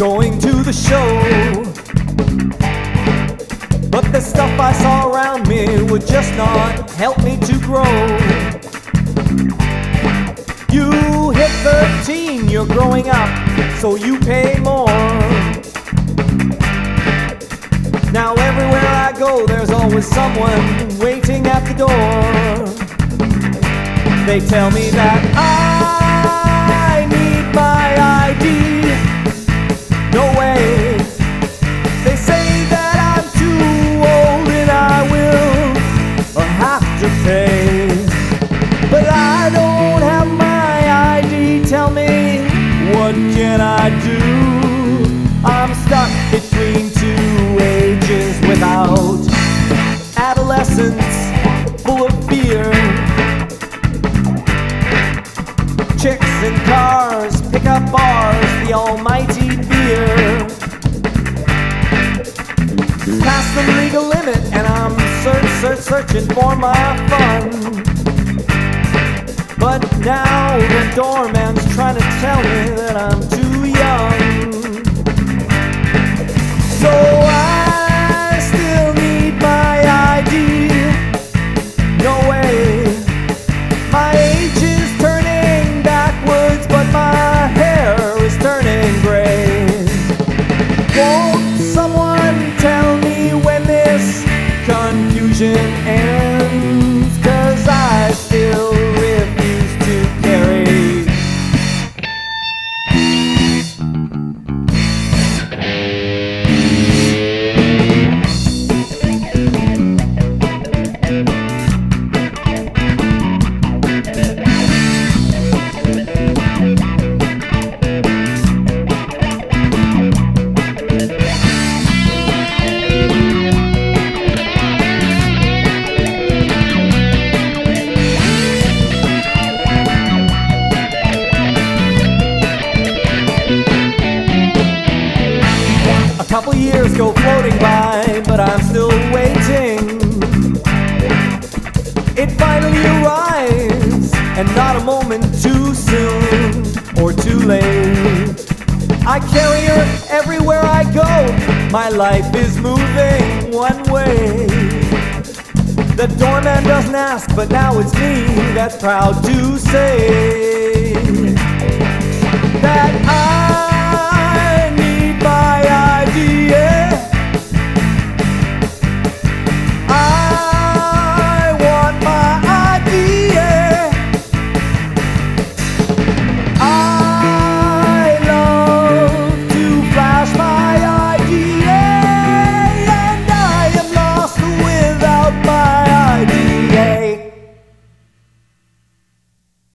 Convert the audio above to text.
going to the show. But the stuff I saw around me would just not help me to grow. You hit 13, you're growing up, so you pay more. Now everywhere I go, there's always someone waiting at the door. They tell me that I need my ID. No way. They say that I'm too old and I will have to pay. But I don't have my ID. Tell me, what can I do? I'm stuck between two ages without adolescence, full of fear. Chicks and cars, pickup bars, the almighty beer. Past the legal limit and I'm searching for my fun. But now the doorman's trying to tell me that I'm too young. So I still need my ID. No way. My age is turning backwards, but my hair is turning gray. Won't someone tell me when this confusion ends? 'Cause I still refuse to carry. A couple years go floating by, but I'm still waiting. It finally arrives, and not a moment too soon or too late. I carry her everywhere I go. My life is moving one way. The doorman doesn't ask, but now it's me that's proud to say